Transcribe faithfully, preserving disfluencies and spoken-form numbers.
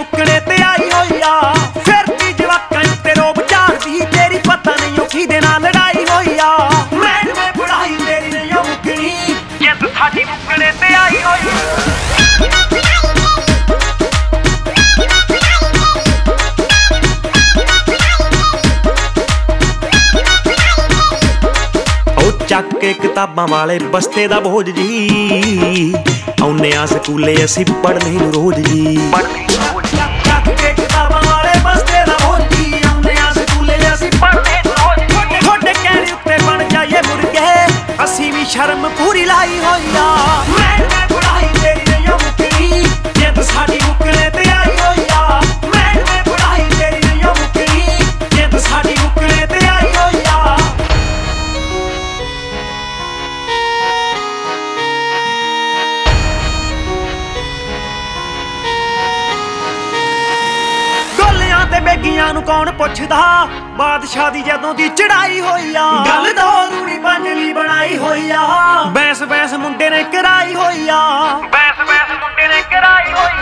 ਮੁੱਕਣੇ ਤੇ ਆਈ ਹੋਈ ਆ। ਫਿਰ ਕੀ ਜਵਾਕਾਂ ਉੱਤੇ ਰੋਬ ਝਾੜਦੀ ਤੇਰੀ ਪਤਾ ਨਹੀਂ ਉਹ ਕਿਹਦੇ ਨਾਲ ਲੜਾਈ ਹੋਈ ਆ। ਮੈਡਮੇ ਪੜਾਈ ਤੇਰੀ ਨਹੀਂ ਮੁੱਕਣੀ ਜਿੱਦ ਸਾਡੀ ਮੁੱਕਣੇ ਤੇ ਆਈ ਹੋਈ ਆ। ਚੱਕ ਕੇ ਕਿਤਾਬਾਂ ਵਾਲੇ ਬਸਤੇ ਦਾ ਬੋਝ ਜੀ ਆਉਨੇ ਆ ਸਕੂਲੇ ਅਸੀਂ ਪੜ੍ਹਨੇ ਨੂੰ ਰੋਜ਼ ਜੀ। ਚੱਕ ਕੇ ਕਿਤਾਬਾਂ ਵਾਲੇ ਬਸਤੇ ਦਾ ਬੋਝ ਜੀ ਆਉਨੇ ਆ ਸਕੂਲੇ ਅਸੀਂ ਪੜ੍ਹਨੇ ਨੂੰ ਰੋਜ਼ ਜੀ। ਤੁਹਾਡੇ ਕਹਿਣੇ ਉੱਤੇ ਬਣ ਜਾਈਏ ਮੁਰਗੇ ਅਸੀਂ ਵੀ ਸ਼ਰਮ ਪੂਰੀ ਲਾਈ ਹੋਈ ਆ। ਮੈਡਮੇ ਪੜਾਈ ਤੇਰੀ ਨਹੀਂ ਮੁੱਕਣੀ ਜਿੱਦ ਸਾਡੀ ਮੁੱਕਣੇ ਤੇ ਆਈ ਹੋਈ ਆ। ਮੈਡਮੇ ਪੜਾਈ ਤੇਰੀ ਨਹੀਂ ਮੁੱਕਣੀ ਜਿੱਦ ਸਾਡੀ ਮੁੱਕਣੇ ਤੇ ਆਈ ਹੋਈ ਆ। ਤੇ ਬੇਗੀਆਂ ਨੂੰ ਕੌਣ ਪੁੱਛਦਾ ਬਾਦਸ਼ਾਹ ਦੀ ਜਦੋਂ ਦੀ ਚੜਾਈ ਹੋਈ ਆ। ਗੱਲ ਦੋ ਰੂੜੀ ਪੰਜਲੀ ਬਣਾਈ ਹੋਈ ਆ। ਬੈਸ ਬੈਸ ਮੁੰਡੇ ਨੇ ਕਰਾਈ ਹੋਈ ਆ। ਬੈਸ ਬੈਸ ਮੁੰਡੇ ਨੇ ਕਰਾਈ ਹੋਈ